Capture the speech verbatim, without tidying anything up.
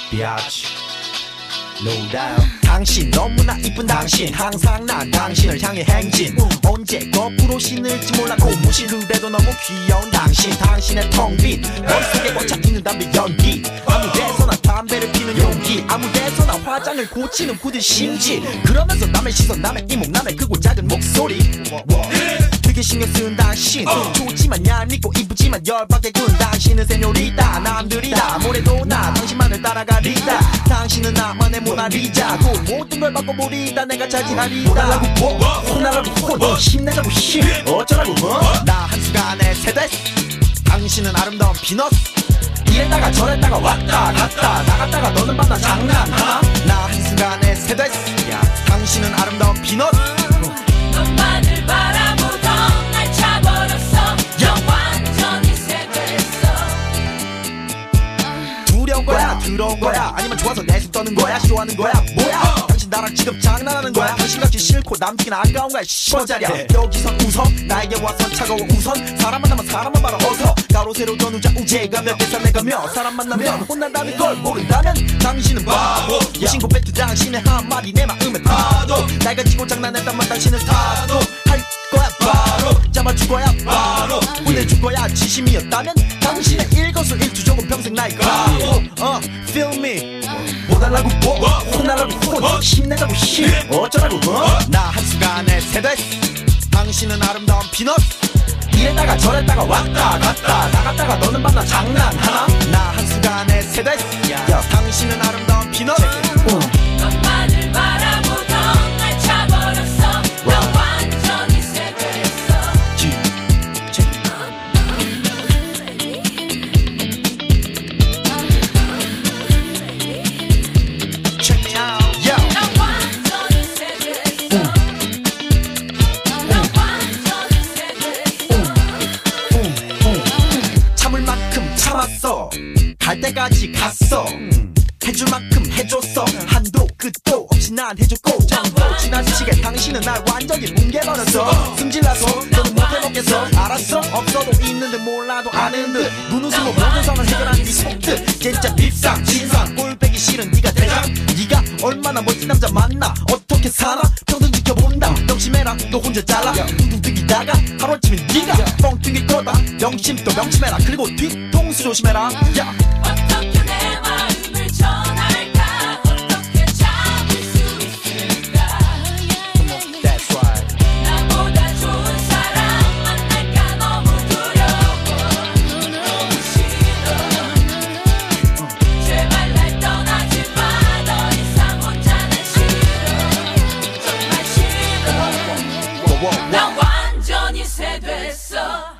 비아치 No doubt. 당신 너무나 이쁜 당신 항상 난 당신을 향해 행진 언제 거꾸로 신을지 몰라 고무신 그래도 너무 귀여운 당신 당신의 텅빈 머릿속에 꽉차있는 담배 연기 아무 데서나 담배를 피는 용기 아무 데서나 화장을 고치는 굳은 심지 그러면서 남의 시선 남의 이목 남의 크고 작은 목소리 되게 신경 쓰는 당신 좋지만 얄밉고 이쁘지만 열받게 구는 당신은 세뇨리다 남들이 다 뭐래도 나 당신만을 따라가리다 당신은 나만의 모나리자 그 모든 걸 바꿔버리다 내가 차지하리다 혼나라고 뭐 혼나라고 혼 힘내자고 힘 어쩌라고 뭐 나 한순간에 세됐어 당신은 아름다운 피넛 이랬다가 저랬다가 왔다 갔다 나갔다가 너는 만나 장난하나 나 한순간에 세됐어 당신은 아름다운 피넛 너만을 바라보던 날 차버렸어 넌 완전히 세됐어 두려운 거야 더러운 거야 아니면 좋아서 내숭 떠는 거야 싫어하는 거야 뭐야 당신 나랑 지금 장난하는 거야 당신같이 싫고 남기긴 아까운 거야 십원짜리야 여기서 웃어 나에게 와서 차가워 우선 사람 만나면 사람만 바라 어서 가로 세로 전우자 우제가 몇 개사 내가며 사람 만나면 혼난다는 걸 모른다면 당신은 바보 예신고 뱉은 당신의 한마디 내 마음에 파도 날 가지고 장난했단만 당신은 타도 할 거야 바로 잡아줄 거야 바로 보내줄 거야 진심이었다면 당신의 일거수일투족은 평생 나의 가고 어 feel me 뭐달라고 뭐 혼나라고 혼 힘내자고 힘 어쩌라고 어? 나 한순간에 세됐어 당신은 아름다운 피넛 이랬다가 저랬다가 왔다 갔다 나갔다가 너는 만나 장난하나 나 한순간에 세됐어 당신은 아름다운 피넛 너만을 바라보던 날 차버렸어 넌 완전히 세됐어 Check me out yeah. 넌 완전히 세됐어 넌 완전히 세됐어 참을 만큼 참았어 갈 때까지 갔어 해줄 만큼 해줬어 한도 끝도 없이 난 해줬고 또 지나치게 당신은 날 완전히 뭉개버렸어 승질나서 너는 못해먹겠어 알았어 없어도 있는데 몰라도 아는 듯 눈웃음으로 모든 상을 해결한 네 속뜻 진짜 밉상 진상 꼴배기 싫은 네가 대장 네가 얼마나 멋진 남자 만나 어떻게 사나 평생 지켜본다 명심해라 너 혼자 잘라 둥둥 뛰기다가 하루아침에 네가 뻥 튕길 거다 명심 또 명심해라 그리고 뒤통수 조심해라 야. 어떻게 내 마음을 전할까 어떻게 잡을 수 있을까 That's right 나보다 좋은 사람 만날까 너무 두려워 너무 싫어 제발 날 떠나지 마 더 이상 혼자는 싫어 정말 싫어 난 완전히 세됐어